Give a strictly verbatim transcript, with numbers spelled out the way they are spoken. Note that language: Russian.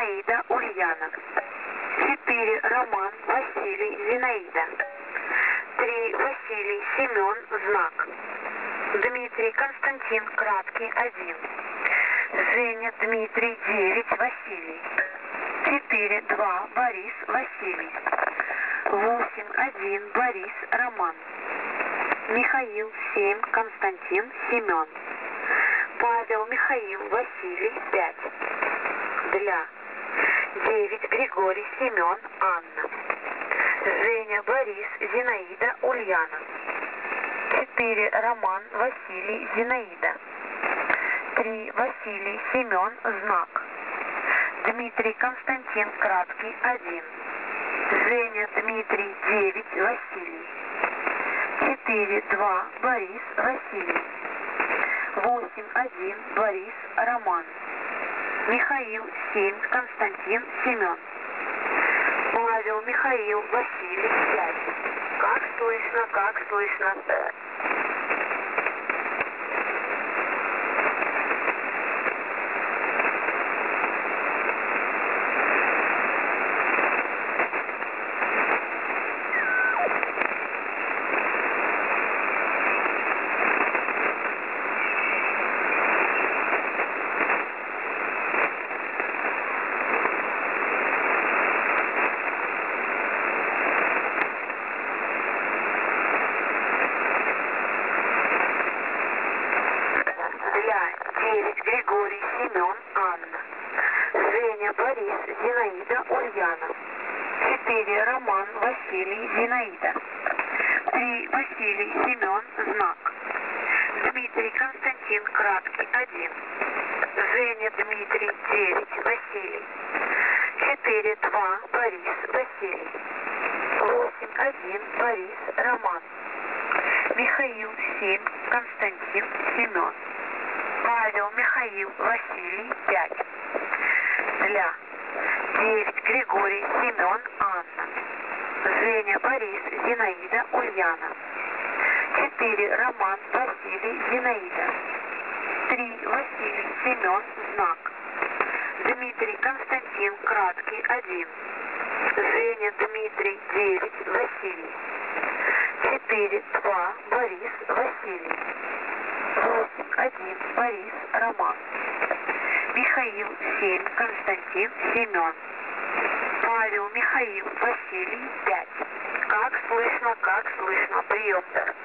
Зинаида, Ульяна. четыре. Роман, Василий, Зинаида. три. Василий, Семен, знак. Дмитрий, Константин, краткий, один. Женя, Дмитрий, девять, Василий. четыре. два. Борис, Василий. восемь. один. Борис, Роман. Михаил, семь. Константин, Семен. Павел, Михаил, Василий, пять. Для. девять. Григорий, Семен, Анна. Женя, Борис, Зинаида, Ульяна. четыре. Роман, Василий, Зинаида. три. Василий, Семен, знак. Дмитрий, Константин, краткий, один. Женя, Дмитрий, девять, Василий. четыре. два. Борис, Василий. восемь. один. Борис, Роман. Михаил, семь. Константин, Семен. Павел, Михаил, Василий, пять. Как слышно, как слышно. девять. Григорий, Семен, Анна. Женя, Борис, Зинаида, Ульяна. четыре. Роман, Василий, Зинаида. три. Василий, Семен, знак. Дмитрий, Константин, краткий, один. Женя, Дмитрий, девять, Василий. четыре. два. Борис, Василий. восемь. один. Борис, Роман. Михаил, семь. Константин, Семен. Павел, Михаил, Василий, пять. Для. девять. Григорий, Семен, Анна. Женя, Борис, Зинаида, Ульяна. четыре. Роман, Василий, Зинаида. три. Василий, Семен, знак. Дмитрий, Константин, краткий, один. Женя, Дмитрий, девять, Василий. четыре. два. Борис, Василий. восемь. один. Борис, Роман. Михаил, семь. Константин, Семен. Павел, Михаил, Василий, пять. Как слышно, как слышно. Прием.